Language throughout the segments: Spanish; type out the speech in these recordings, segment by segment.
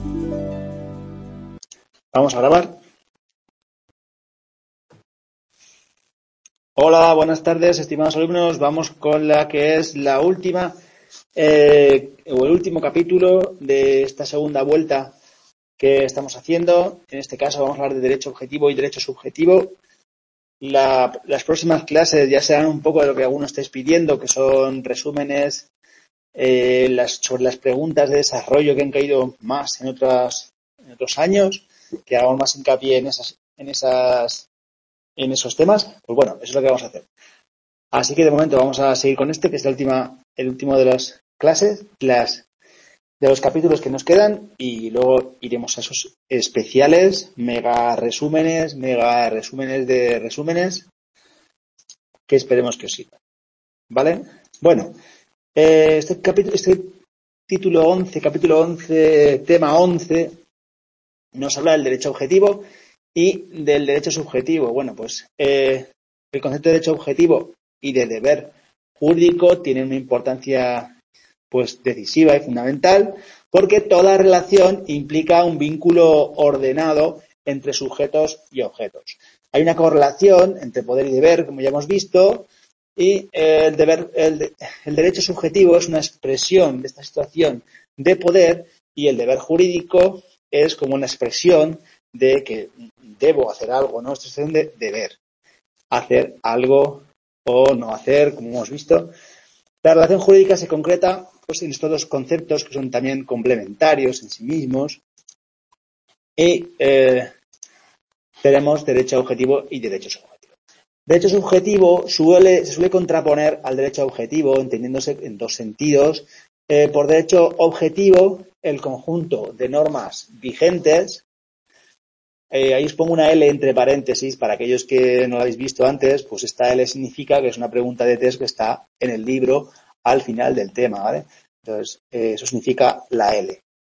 Vamos a grabar. Hola, buenas tardes, estimados alumnos. Vamos con la que es la última o el último capítulo de esta segunda vuelta que estamos haciendo. En este caso vamos a hablar de derecho objetivo y derecho subjetivo. Las próximas clases ya serán un poco de lo que algunos estáis pidiendo, que son resúmenes sobre las preguntas de desarrollo que han caído más en otros años, que hagamos más hincapié en esos temas. Pues bueno, eso es lo que vamos a hacer. Así que de momento vamos a seguir con que es el último de las clases, de los capítulos que nos quedan, y luego iremos a esos especiales, mega resúmenes de resúmenes, que esperemos que os sirvan. ¿Vale? Bueno, este capítulo 11, tema 11, nos habla del derecho objetivo y del derecho subjetivo. Bueno, pues el concepto de derecho objetivo y de deber jurídico tiene una importancia pues decisiva y fundamental, porque toda relación implica un vínculo ordenado entre sujetos y objetos. Hay una correlación entre poder y deber, como ya hemos visto, y el derecho subjetivo es una expresión de esta situación de poder, y el deber jurídico es como una expresión de que debo hacer algo, ¿no? Esta expresión de deber, hacer algo o no hacer, como hemos visto. La relación jurídica se concreta pues, en estos dos conceptos que son también complementarios en sí mismos, y tenemos derecho objetivo y derecho subjetivo. Derecho subjetivo se suele contraponer al derecho objetivo, entendiéndose en dos sentidos. Por derecho objetivo, el conjunto de normas vigentes. Ahí os pongo una L entre paréntesis para aquellos que no lo habéis visto antes, pues esta L significa que es una pregunta de test que está en el libro al final del tema, ¿vale? Entonces, eso significa la L.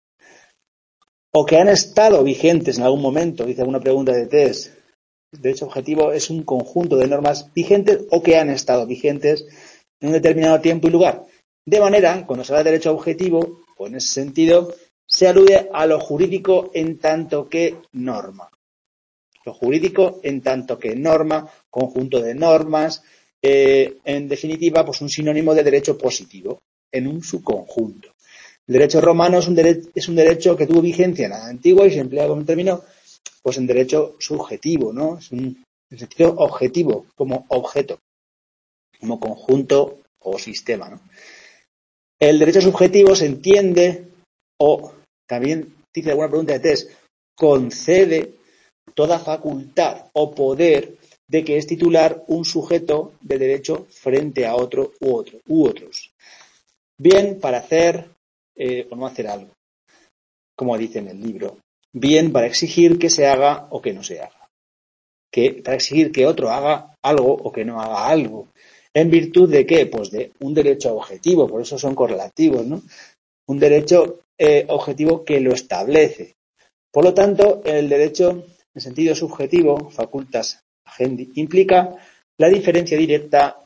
O que han estado vigentes en algún momento, dice alguna pregunta de test. Derecho objetivo es un conjunto de normas vigentes o que han estado vigentes en un determinado tiempo y lugar. De manera, cuando se habla de derecho objetivo, o en ese sentido, se alude a lo jurídico en tanto que norma. Lo jurídico en tanto que norma, conjunto de normas, en definitiva, pues un sinónimo de derecho positivo en un subconjunto. El derecho romano es un derecho que tuvo vigencia en la antigua y se emplea como término pues en derecho subjetivo, ¿no? Es en sentido objetivo, como objeto, como conjunto o sistema, ¿no? El derecho subjetivo se entiende, o también dice alguna pregunta de test, concede toda facultad o poder de que es titular un sujeto de derecho frente a otro u otros. Bien para hacer o no hacer algo, como dice en el libro. Bien para exigir que se haga o que no se haga. Para exigir que otro haga algo o que no haga algo. ¿En virtud de qué? Pues de un derecho objetivo, por eso son correlativos, ¿no? Un derecho objetivo que lo establece. Por lo tanto, el derecho en sentido subjetivo, facultas agendi, implica la referencia directa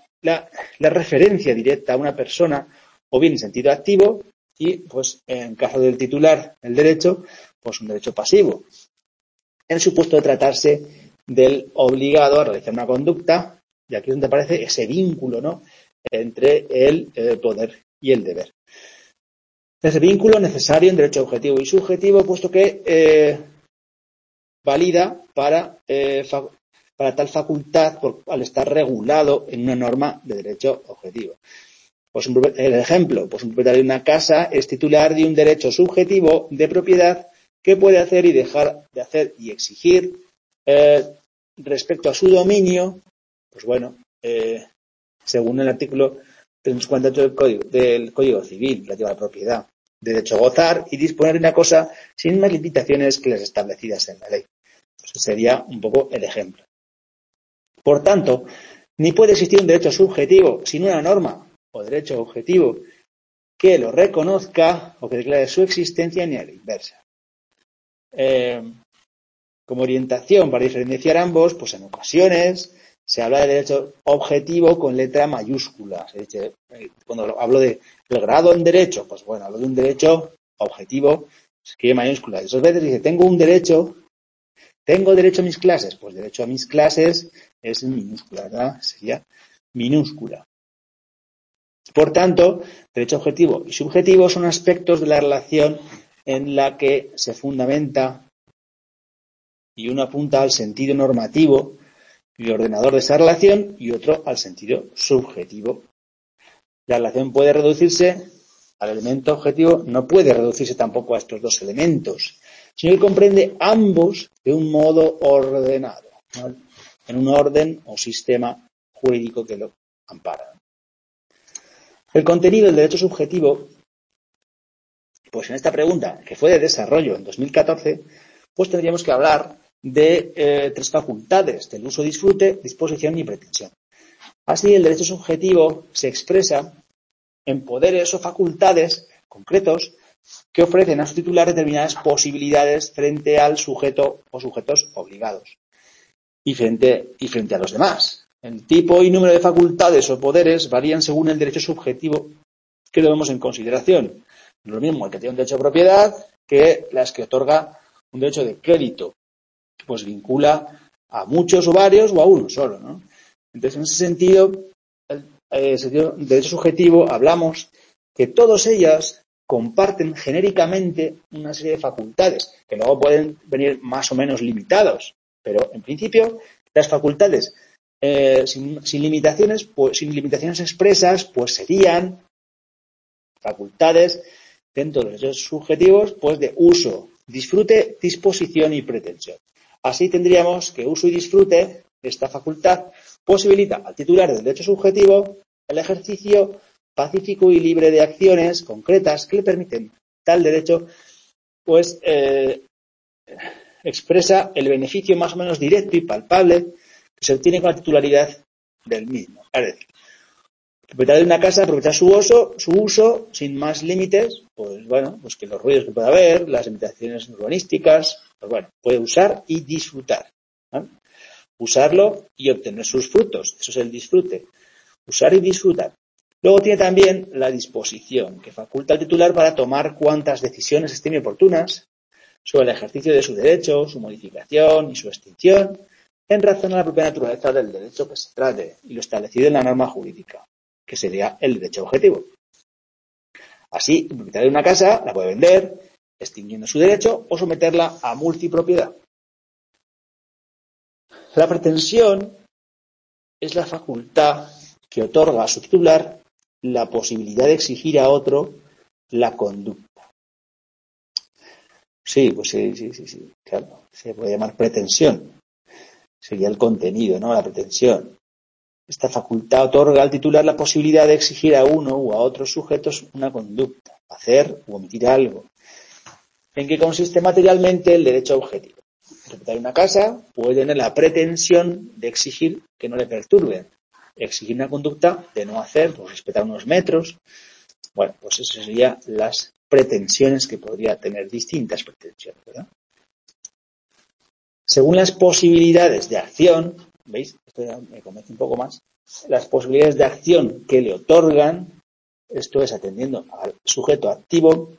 a una persona, o bien en sentido activo, y pues en caso del titular del derecho, pues un derecho pasivo. En el supuesto de tratarse del obligado a realizar una conducta, y aquí es donde aparece ese vínculo, ¿no?, entre el poder y el deber. Ese vínculo necesario en derecho objetivo y subjetivo, puesto que válida para tal facultad al estar regulado en una norma de derecho objetivo. Pues el ejemplo, pues un propietario de una casa es titular de un derecho subjetivo de propiedad que puede hacer y dejar de hacer y exigir respecto a su dominio, pues bueno, según el artículo 348 del Código Civil, relativo a la propiedad, derecho a gozar y disponer de una cosa sin más limitaciones que las establecidas en la ley. Eso sería un poco el ejemplo. Por tanto, ni puede existir un derecho subjetivo sin una norma o derecho objetivo que lo reconozca o que declare su existencia, ni a la inversa. Como orientación para diferenciar ambos, pues en ocasiones se habla de derecho objetivo con letra mayúscula. Cuando hablo del grado en derecho, pues bueno, hablo de un derecho objetivo se escribe mayúscula. Dos veces dice, tengo derecho a mis clases. Pues derecho a mis clases es en minúscula, ¿verdad? Sería minúscula. Por tanto, derecho objetivo y subjetivo son aspectos de la relación en la que se fundamenta y uno apunta al sentido normativo y ordenador de esa relación y otro al sentido subjetivo. La relación puede reducirse al elemento objetivo, no puede reducirse tampoco a estos dos elementos, sino que comprende ambos de un modo ordenado, ¿vale? En un orden o sistema jurídico que lo ampara. El contenido del derecho subjetivo, pues en esta pregunta, que fue de desarrollo en 2014, pues tendríamos que hablar de tres facultades, del uso, disfrute, disposición y pretensión. Así, el derecho subjetivo se expresa en poderes o facultades concretos que ofrecen a su titular determinadas posibilidades frente al sujeto o sujetos obligados y frente a los demás. El tipo y número de facultades o poderes varían según el derecho subjetivo que tomemos en consideración. No es lo mismo el que tiene un derecho de propiedad que las que otorga un derecho de crédito, pues vincula a muchos o varios o a uno solo, ¿no? Entonces, en ese sentido, el derecho subjetivo, hablamos que todas ellas comparten genéricamente una serie de facultades, que luego pueden venir más o menos limitados, pero en principio las facultades sin limitaciones expresas, pues serían facultades dentro de los derechos subjetivos, pues de uso, disfrute, disposición y pretensión. Así tendríamos que uso y disfrute, esta facultad, posibilita al titular del derecho subjetivo el ejercicio pacífico y libre de acciones concretas que le permiten tal derecho, pues expresa el beneficio más o menos directo y palpable que se obtiene con la titularidad del mismo. Es decir, el propietario de una casa aprovecha su uso sin más límites, pues bueno, pues que los ruidos que pueda haber, las limitaciones urbanísticas, pues bueno, puede usar y disfrutar, ¿no? Usarlo y obtener sus frutos, eso es el disfrute, usar y disfrutar. Luego tiene también la disposición, que faculta al titular para tomar cuantas decisiones estime oportunas sobre el ejercicio de su derecho, su modificación y su extinción, en razón a la propia naturaleza del derecho que se trate y lo establecido en la norma jurídica, que sería el derecho objetivo. Así, el propietario de una casa la puede vender, extinguiendo su derecho o someterla a multipropiedad. La pretensión es la facultad que otorga a su titular la posibilidad de exigir a otro la conducta. Sí, pues sí, claro, se puede llamar pretensión. Sería el contenido, ¿no? La pretensión. Esta facultad otorga al titular la posibilidad de exigir a uno u a otros sujetos una conducta, hacer u omitir algo. ¿En qué consiste materialmente el derecho objetivo? El propietario de una casa puede tener la pretensión de exigir que no le perturben, exigir una conducta de no hacer, pues respetar unos metros. Bueno, pues eso serían las pretensiones que podría tener, distintas pretensiones, ¿verdad? Según las posibilidades de acción, ¿veis? Esto ya me convence un poco más. Las posibilidades de acción que le otorgan, esto es atendiendo al sujeto activo,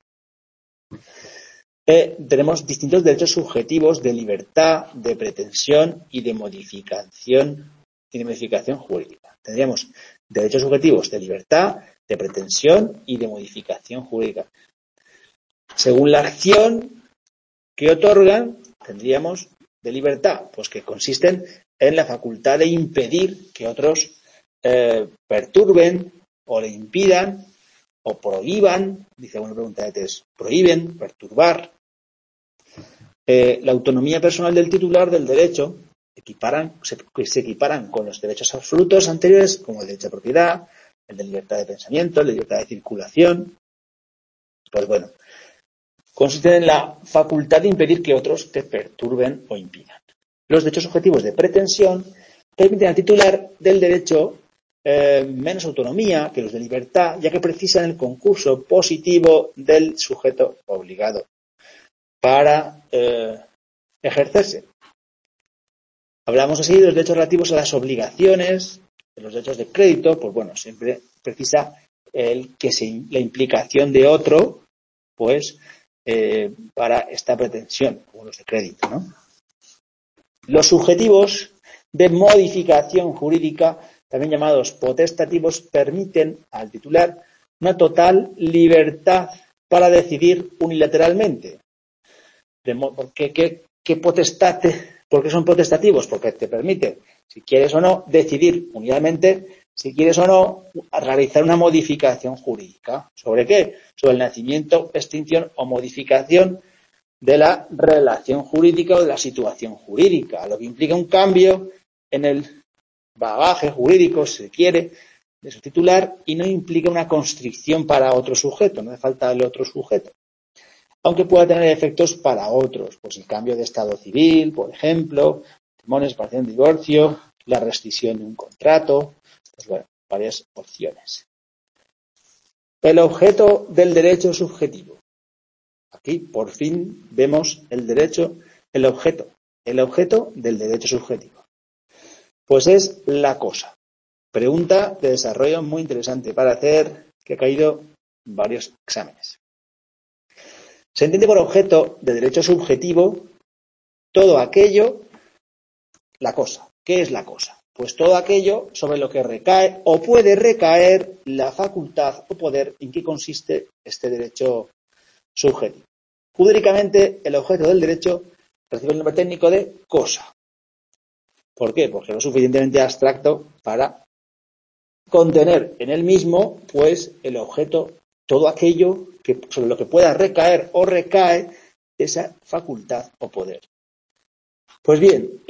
tenemos distintos derechos subjetivos de libertad, de pretensión y de modificación jurídica. Tendríamos derechos subjetivos de libertad, de pretensión y de modificación jurídica. Según la acción que otorgan, tendríamos de libertad, pues que consisten en la facultad de impedir que otros perturben o le impidan o prohíban, dice una pregunta de test, prohíben, perturbar. La autonomía personal del titular del derecho se equiparan con los derechos absolutos anteriores, como el derecho de propiedad, el de libertad de pensamiento, el de libertad de circulación. Pues bueno, consisten en la facultad de impedir que otros te perturben o impidan. Los derechos objetivos de pretensión permiten al titular del derecho menos autonomía que los de libertad, ya que precisan el concurso positivo del sujeto obligado para ejercerse. Hablamos así de los derechos relativos a las obligaciones, de los derechos de crédito, pues bueno, siempre precisa la implicación de otro, pues para esta pretensión, como los de crédito, ¿no? Los subjetivos de modificación jurídica, también llamados potestativos, permiten al titular una total libertad para decidir unilateralmente. ¿Por qué son potestativos? Porque te permiten, si quieres o no, decidir unilateralmente si quieres o no realizar una modificación jurídica. ¿Sobre qué? Sobre el nacimiento, extinción o modificación de la relación jurídica o de la situación jurídica, lo que implica un cambio en el bagaje jurídico, si se quiere, de su titular y no implica una constricción para otro sujeto, no hace falta el otro sujeto. Aunque pueda tener efectos para otros, pues el cambio de estado civil, por ejemplo, matrimonio, separación, divorcio, la rescisión de un contrato, pues bueno, varias opciones. El objeto del derecho subjetivo. Aquí, por fin, vemos el objeto del derecho subjetivo. Pues es la cosa. Pregunta de desarrollo muy interesante para hacer, que ha caído en varios exámenes. Se entiende por objeto de derecho subjetivo todo aquello, la cosa. ¿Qué es la cosa? Pues todo aquello sobre lo que recae o puede recaer la facultad o poder en que consiste este derecho subjetivo. Jurídicamente, el objeto del derecho recibe el nombre técnico de cosa. ¿Por qué? Porque es lo suficientemente abstracto para contener en él mismo, pues, el objeto, todo aquello sobre lo que pueda recaer o recae esa facultad o poder. Pues bien,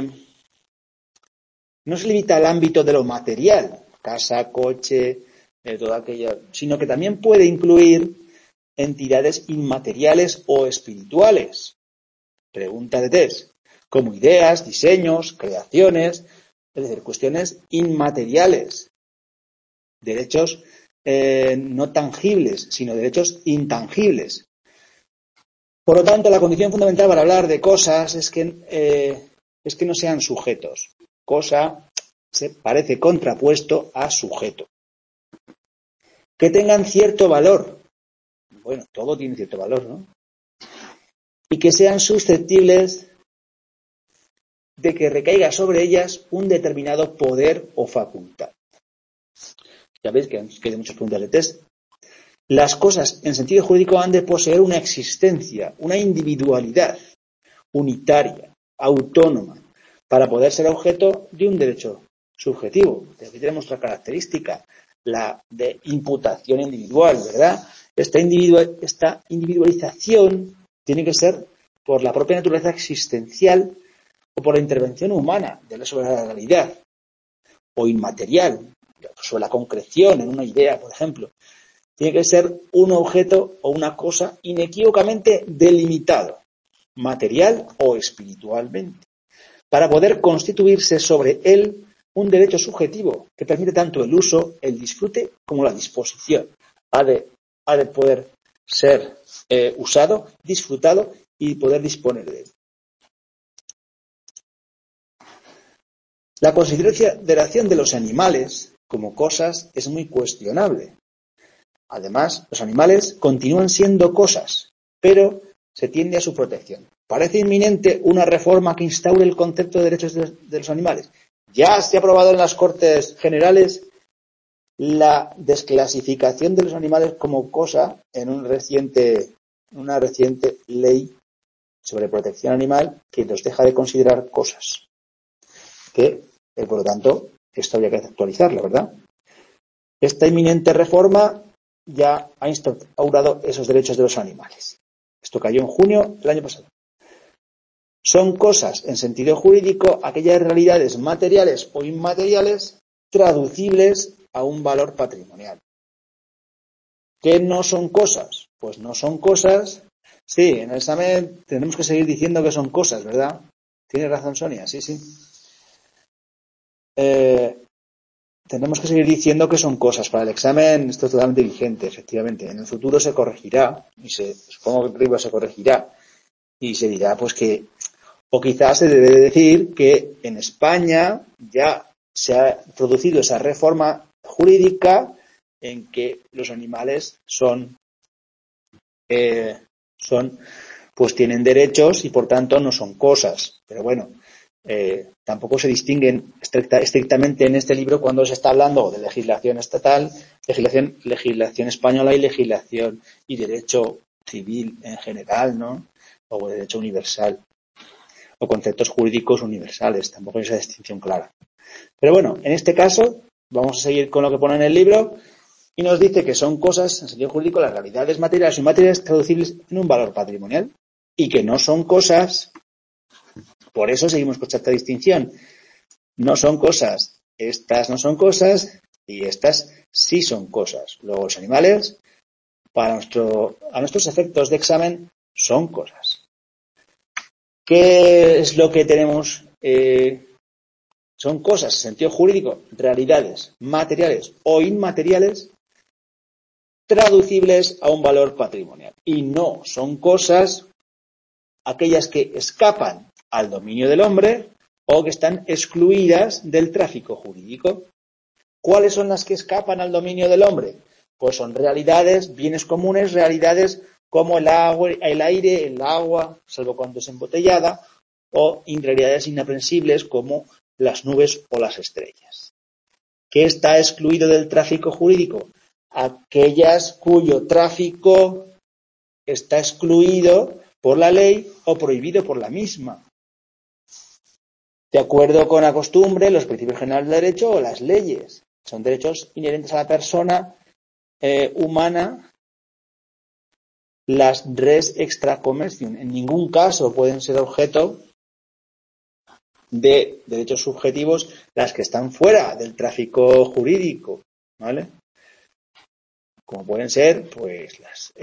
no se limita al ámbito de lo material, casa, coche, todo aquello, sino que también puede incluir entidades inmateriales o espirituales. Pregunta de test, como ideas, diseños, creaciones, es decir, cuestiones inmateriales, derechos no tangibles, sino derechos intangibles. Por lo tanto, la condición fundamental para hablar de cosas es que no sean sujetos. Cosa se parece contrapuesto a sujeto. Que tengan cierto valor. Bueno, todo tiene cierto valor, ¿no? Y que sean susceptibles de que recaiga sobre ellas un determinado poder o facultad. Ya veis que hay muchas preguntas de test. Las cosas en sentido jurídico han de poseer una existencia, una individualidad unitaria, autónoma, para poder ser objeto de un derecho subjetivo. Aquí tenemos otra característica, la de imputación individual, ¿verdad? Esta individualización tiene que ser por la propia naturaleza existencial o por la intervención humana sobre la realidad, o inmaterial, sobre la concreción en una idea, por ejemplo. Tiene que ser un objeto o una cosa inequívocamente delimitado, material o espiritualmente, para poder constituirse sobre él un derecho subjetivo que permite tanto el uso, el disfrute como la disposición. Ha de poder ser usado, disfrutado y poder disponer de él. La consideración de los animales como cosas es muy cuestionable. Además, los animales continúan siendo cosas, pero se tiende a su protección. Parece inminente una reforma que instaure el concepto de derechos de los animales. Ya se ha aprobado en las Cortes Generales la desclasificación de los animales como cosa en una reciente ley sobre protección animal que los deja de considerar cosas. Que, por lo tanto, esto habría que actualizarlo, ¿verdad? Esta inminente reforma ya ha instaurado esos derechos de los animales. Esto cayó en junio del año pasado. Son cosas, en sentido jurídico, aquellas realidades materiales o inmateriales traducibles a un valor patrimonial. ¿Qué no son cosas? Pues no son cosas. Sí, en el examen tenemos que seguir diciendo que son cosas, ¿verdad? Tiene razón Sonia, sí. Tenemos que seguir diciendo que son cosas. Para el examen esto es totalmente vigente, efectivamente. En el futuro se corregirá, y supongo que arriba se corregirá, y se dirá pues que, o quizás se debe decir que en España ya se ha producido esa reforma jurídica en que los animales son pues tienen derechos y por tanto no son cosas. Pero bueno, tampoco se distinguen estrictamente en este libro cuando se está hablando de legislación estatal, legislación española y legislación y derecho civil en general, ¿no? O derecho universal, o conceptos jurídicos universales. Tampoco hay esa distinción clara. Pero bueno, en este caso vamos a seguir con lo que pone en el libro y nos dice que son cosas, en sentido jurídico, las realidades materiales y inmateriales traducibles en un valor patrimonial y que no son cosas. Por eso seguimos con esta distinción. No son cosas, estas no son cosas y estas sí son cosas. Luego los animales, a nuestros efectos de examen, son cosas. ¿Qué es lo que tenemos? Son cosas, en sentido jurídico, realidades materiales o inmateriales traducibles a un valor patrimonial. Y no son cosas aquellas que escapan al dominio del hombre o que están excluidas del tráfico jurídico. ¿Cuáles son las que escapan al dominio del hombre? Pues son realidades, bienes comunes, realidades como el agua, el aire, el agua, salvo cuando es embotellada, o realidades inaprensibles como las nubes o las estrellas. ¿Qué está excluido del tráfico jurídico? Aquellas cuyo tráfico está excluido por la ley o prohibido por la misma. De acuerdo con la costumbre, los principios generales del derecho o las leyes. Son derechos inherentes a la persona humana, las res extra commercium. En ningún caso pueden ser objeto de derechos subjetivos las que están fuera del tráfico jurídico, ¿vale? Como pueden ser, pues,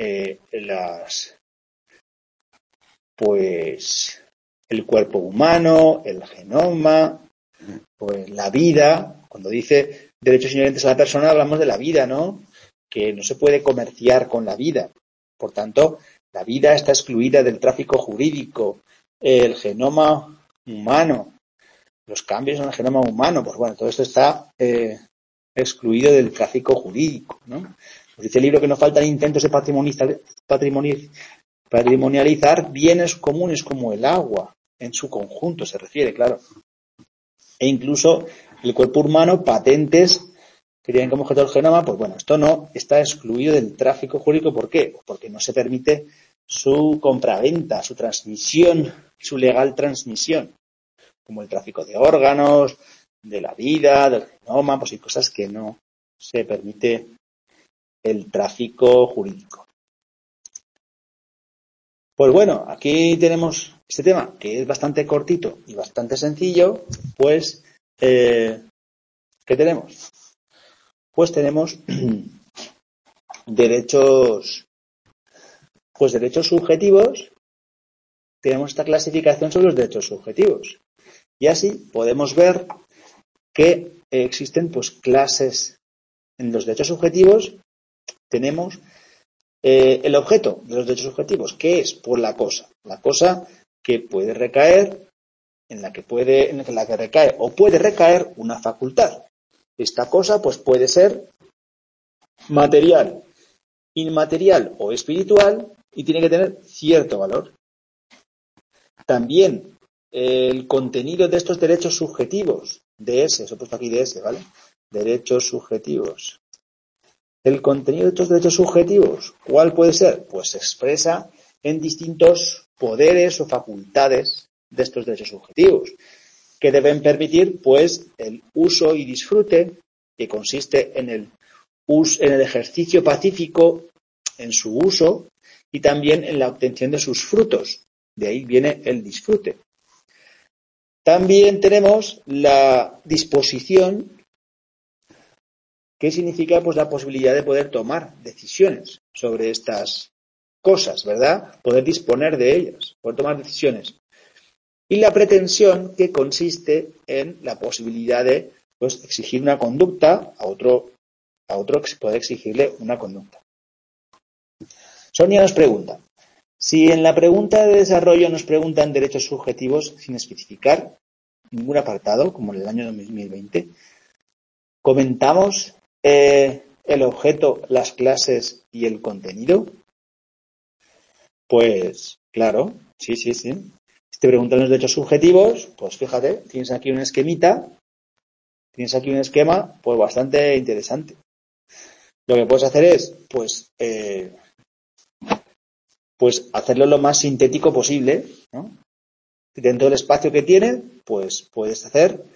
el cuerpo humano, el genoma, pues la vida. Cuando dice derechos inherentes a la persona, hablamos de la vida, ¿no? Que no se puede comerciar con la vida. Por tanto, la vida está excluida del tráfico jurídico. El genoma humano, los cambios en el genoma humano, pues bueno, todo esto está excluido del tráfico jurídico, ¿no? Nos dice el libro que no faltan intentos de patrimonializar bienes comunes como el agua, en su conjunto se refiere, claro. E incluso el cuerpo humano, patentes que tienen como objeto el genoma, pues bueno, esto no está excluido del tráfico jurídico. ¿Por qué? Porque no se permite su compraventa, su transmisión, su legal transmisión, como el tráfico de órganos, de la vida, del genoma, pues hay cosas que no se permite el tráfico jurídico. Pues bueno, aquí tenemos este tema que es bastante cortito y bastante sencillo. Pues, ¿qué tenemos? Pues tenemos derechos subjetivos. Tenemos esta clasificación sobre los derechos subjetivos. Y así podemos ver que existen pues clases en los derechos subjetivos. Tenemos el objeto de los derechos subjetivos, que es pues la cosa que puede recaer, en la que recae o puede recaer una facultad. Esta cosa pues puede ser material, inmaterial o espiritual y tiene que tener cierto valor. También el contenido de estos derechos subjetivos, DS, eso he puesto aquí DS, ¿vale? Derechos subjetivos. El contenido de estos derechos subjetivos, ¿cuál puede ser? Pues se expresa en distintos poderes o facultades de estos derechos subjetivos, que deben permitir, pues, el uso y disfrute, que consiste en el ejercicio pacífico, en su uso, y también en la obtención de sus frutos. De ahí viene el disfrute. También tenemos la disposición, que significa pues la posibilidad de poder tomar decisiones sobre estas cosas, ¿verdad? Poder disponer de ellas, poder tomar decisiones. Y la pretensión, que consiste en la posibilidad de pues exigir una conducta a otro que puede exigirle una conducta. Sonia nos pregunta, si en la pregunta de desarrollo nos preguntan derechos subjetivos sin especificar ningún apartado, como en el año 2020, ¿comentamos el objeto, las clases y el contenido? Pues, claro, sí. Si te preguntan los derechos subjetivos, pues fíjate, tienes aquí un esquemita, pues bastante interesante. Lo que puedes hacer es, pues hacerlo lo más sintético posible, ¿no? Dentro del espacio que tiene, pues puedes hacer,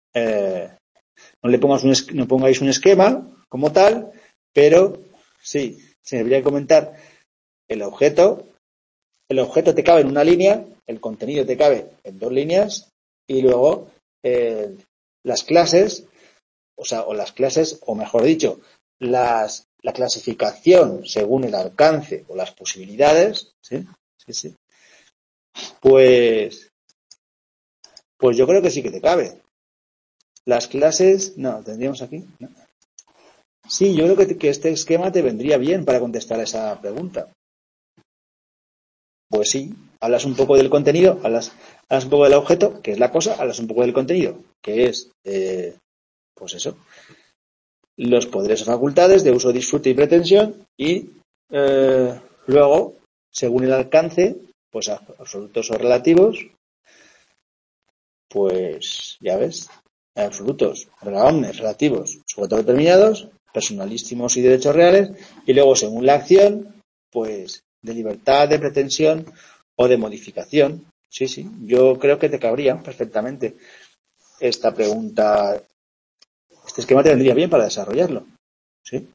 no pongáis un esquema como tal, pero sí, se debería comentar el objeto te cabe en una línea, el contenido te cabe en 2 líneas y luego las clases, o mejor dicho, la clasificación según el alcance o las posibilidades, ¿sí? Pues yo creo que sí que te cabe. Las clases, no, tendríamos aquí. ¿No? Sí, yo creo que este esquema te vendría bien para contestar a esa pregunta. Pues sí, hablas un poco del contenido, hablas un poco del objeto, que es la cosa, hablas un poco del contenido, que es, pues eso, los poderes o facultades de uso, disfrute y pretensión, y luego, según el alcance, pues absolutos o relativos, pues ya ves, absolutos, relativos, sujetos determinados, personalísimos y derechos reales, y luego, según la acción, pues de libertad, de pretensión o de modificación. Sí, yo creo que te cabría perfectamente esta pregunta. Este esquema te vendría bien para desarrollarlo. ¿Sí?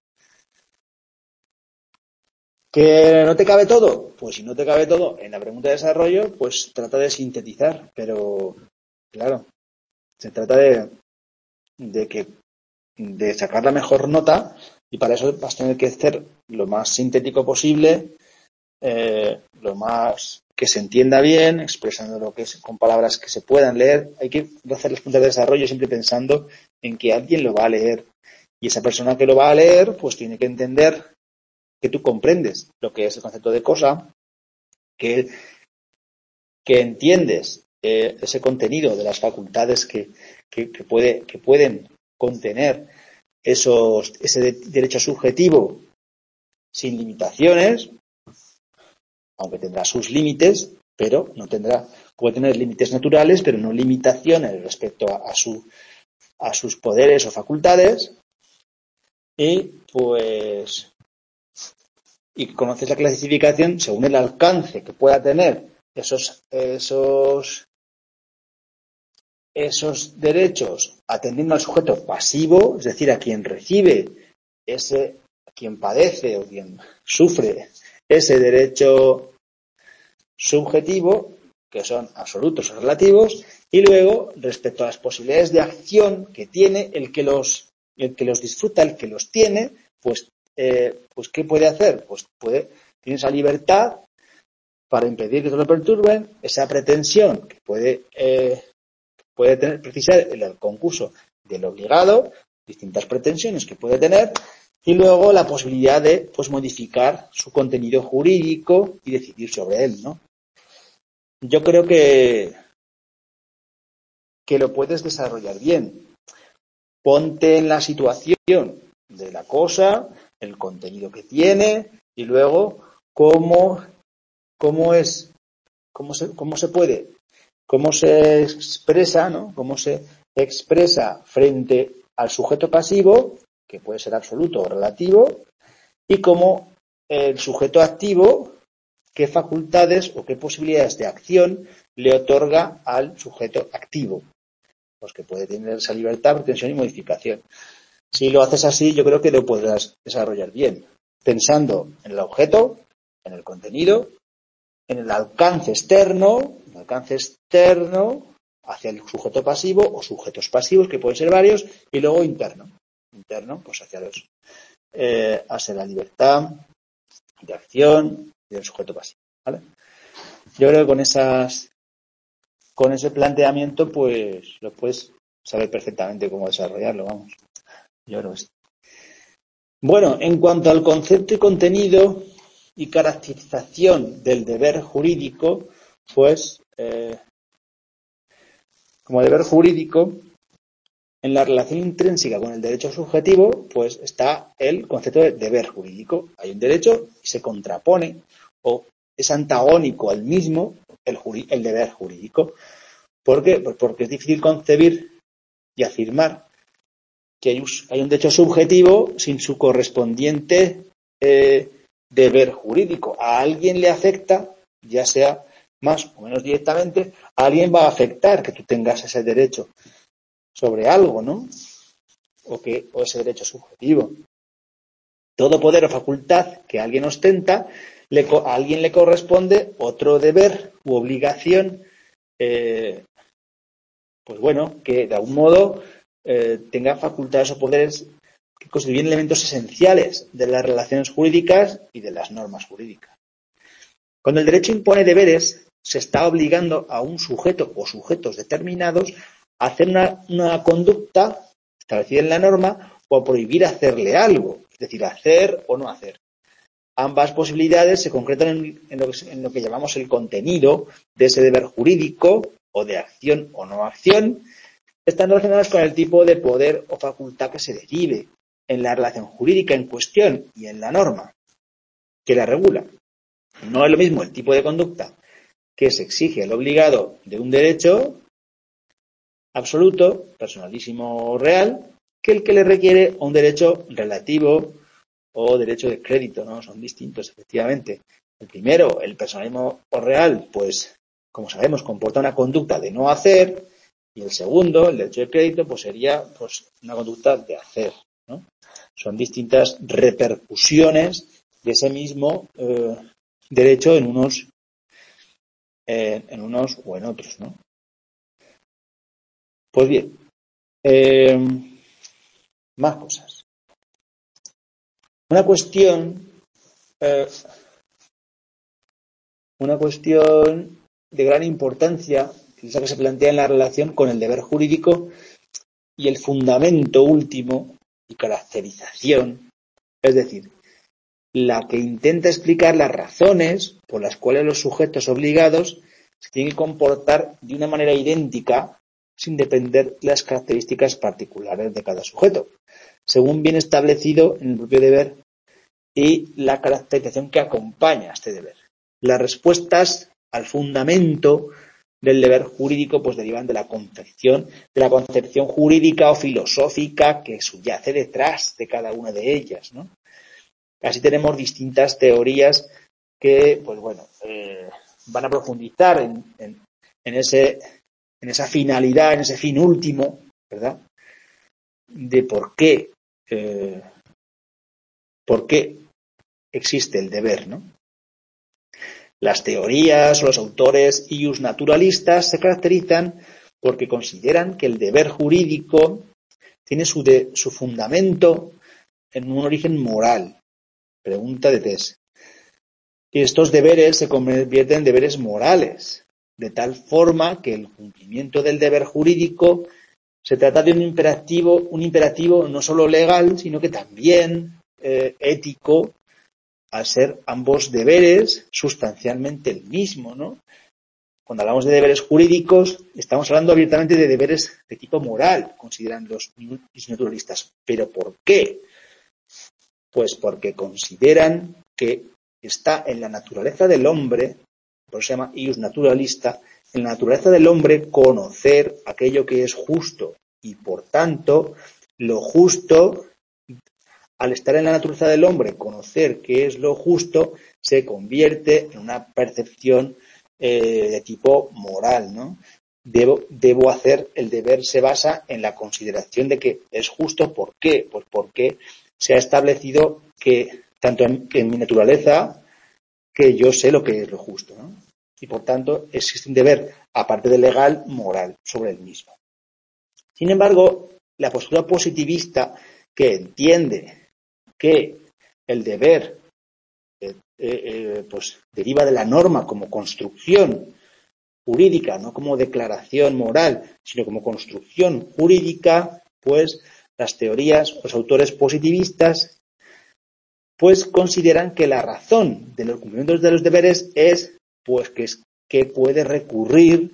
¿Que no te cabe todo? Pues si no te cabe todo en la pregunta de desarrollo, pues trata de sintetizar. Pero, claro, se trata de sacar la mejor nota y para eso vas a tener que ser lo más sintético posible, lo más que se entienda bien, expresando lo que es con palabras que se puedan leer. Hay que hacer las preguntas de desarrollo siempre pensando en que alguien lo va a leer y esa persona que lo va a leer pues tiene que entender que tú comprendes lo que es el concepto de cosa, que entiendes ese contenido de las facultades que pueden contener ese derecho subjetivo sin limitaciones, aunque tendrá sus límites, pero puede tener límites naturales, pero no limitaciones respecto a sus poderes o facultades, y conoces la clasificación según el alcance que pueda tener esos derechos atendiendo al sujeto pasivo, es decir, a quien recibe a quien padece o quien sufre ese derecho subjetivo, que son absolutos o relativos, y luego, respecto a las posibilidades de acción que tiene el que los disfruta, el que los tiene, pues ¿qué puede hacer? Pues tiene esa libertad para impedir que se lo perturben, esa pretensión que puede precisar el concurso del obligado, distintas pretensiones que puede tener, y luego la posibilidad de modificar su contenido jurídico y decidir sobre él, ¿no? Yo creo que lo puedes desarrollar bien. Ponte en la situación de la cosa, el contenido que tiene y luego cómo se expresa, ¿no? Cómo se expresa frente al sujeto pasivo, que puede ser absoluto o relativo, y cómo el sujeto activo, qué facultades o qué posibilidades de acción le otorga al sujeto activo, pues que puede tener esa libertad, pretensión y modificación. Si lo haces así, yo creo que lo podrás desarrollar bien, pensando en el objeto, en el contenido, en el alcance externo hacia el sujeto pasivo o sujetos pasivos, que pueden ser varios, y luego interno, pues hacia la libertad de acción del sujeto pasivo, ¿vale? Yo creo que con ese planteamiento, pues lo puedes saber perfectamente cómo desarrollarlo, vamos. Yo creo que sí. Bueno, en cuanto al concepto y contenido y caracterización del deber jurídico, pues como deber jurídico, en la relación intrínseca con el derecho subjetivo, pues está el concepto de deber jurídico. Hay un derecho y se contrapone o es antagónico al mismo el deber jurídico. ¿Por qué? Pues porque es difícil concebir y afirmar que hay un derecho subjetivo sin su correspondiente deber jurídico. A alguien le afecta, ya sea más o menos directamente, a alguien va a afectar que tú tengas ese derecho sobre algo, ¿no? O ese derecho subjetivo. Todo poder o facultad que alguien ostenta, a alguien le corresponde otro deber u obligación, pues bueno, que de algún modo tenga facultades o poderes que constituyen elementos esenciales de las relaciones jurídicas y de las normas jurídicas. Cuando el derecho impone deberes, se está obligando a un sujeto o sujetos determinados a hacer una conducta establecida en la norma o a prohibir hacerle algo, es decir, hacer o no hacer. Ambas posibilidades se concretan en lo que llamamos el contenido de ese deber jurídico o de acción o no acción. Están relacionadas con el tipo de poder o facultad que se derive en la relación jurídica en cuestión y en la norma que la regula. No es lo mismo el tipo de conducta que se exige al obligado de un derecho absoluto, personalísimo o real, que el que le requiere un derecho relativo o derecho de crédito, ¿no? Son distintos, efectivamente. El primero, el personalismo o real, pues, como sabemos, comporta una conducta de no hacer, y el segundo, el derecho de crédito, pues sería pues una conducta de hacer, ¿no? Son distintas repercusiones de ese mismo derecho en unos o en otros, ¿no? Pues bien, más cosas. Una cuestión de gran importancia, que es la que se plantea en la relación con el deber jurídico y el fundamento último y caracterización, es decir, la que intenta explicar las razones por las cuales los sujetos obligados se tienen que comportar de una manera idéntica sin depender de las características particulares de cada sujeto, según bien establecido en el propio deber y la caracterización que acompaña a este deber. Las respuestas al fundamento del deber jurídico pues derivan de la concepción jurídica o filosófica que subyace detrás de cada una de ellas, ¿no? Así tenemos distintas teorías que, pues bueno, van a profundizar en esa finalidad, en ese fin último, ¿verdad? De por qué existe el deber, ¿no? Las teorías o los autores iusnaturalistas se caracterizan porque consideran que el deber jurídico tiene su fundamento en un origen moral. Pregunta de test. Y estos deberes se convierten en deberes morales, de tal forma que el cumplimiento del deber jurídico se trata de un imperativo no solo legal, sino que también ético, al ser ambos deberes sustancialmente el mismo, ¿no? Cuando hablamos de deberes jurídicos, estamos hablando abiertamente de deberes de tipo moral, consideran los naturalistas. ¿Pero por qué? Pues porque consideran que está en la naturaleza del hombre, por eso se llama ius naturalista, en la naturaleza del hombre conocer aquello que es justo y, por tanto, lo justo, al estar en la naturaleza del hombre, conocer qué es lo justo, se convierte en una percepción de tipo moral, ¿no? Debo hacer, el deber se basa en la consideración de que es justo. ¿Por qué? Pues porque se ha establecido que, tanto en mi naturaleza, que yo sé lo que es lo justo, ¿no? Y por tanto existe un deber, aparte del legal, moral sobre el mismo. Sin embargo, la postura positivista, que entiende que el deber pues deriva de la norma como construcción jurídica, no como declaración moral, sino como construcción jurídica, pues las teorías, los autores positivistas, pues consideran que la razón de los cumplimientos de los deberes es pues que puede recurrir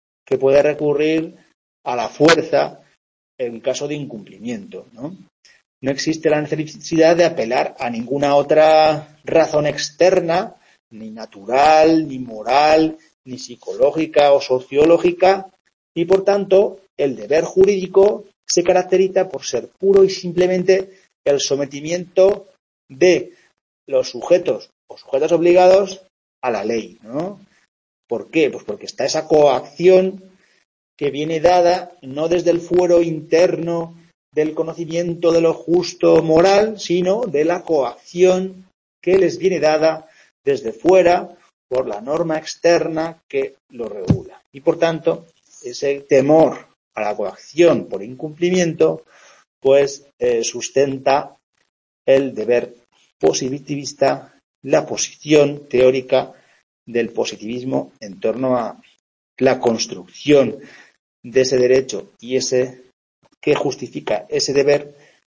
a la fuerza en caso de incumplimiento, ¿no? No existe la necesidad de apelar a ninguna otra razón externa ni natural, ni moral, ni psicológica o sociológica, y por tanto el deber jurídico se caracteriza por ser puro y simplemente el sometimiento de los sujetos o sujetos obligados a la ley, ¿no? ¿Por qué? Pues porque está esa coacción que viene dada no desde el fuero interno del conocimiento de lo justo moral, sino de la coacción que les viene dada desde fuera por la norma externa que lo regula. Y por tanto, ese temor a la coacción por incumplimiento, pues sustenta el deber positivista, la posición teórica del positivismo en torno a la construcción de ese derecho y ese que justifica ese deber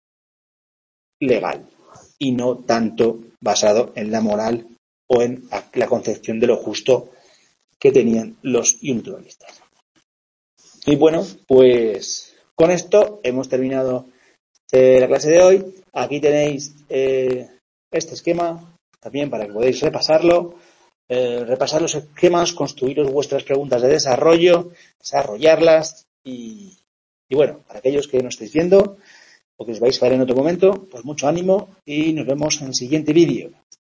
legal y no tanto basado en la moral o en la concepción de lo justo que tenían los individualistas. Y bueno, pues con esto hemos terminado la clase de hoy. Aquí tenéis este esquema también para que podáis repasarlo. Repasar los esquemas, construiros vuestras preguntas de desarrollo, desarrollarlas y bueno, para aquellos que no estáis viendo o que os vais a ver en otro momento, pues mucho ánimo y nos vemos en el siguiente vídeo.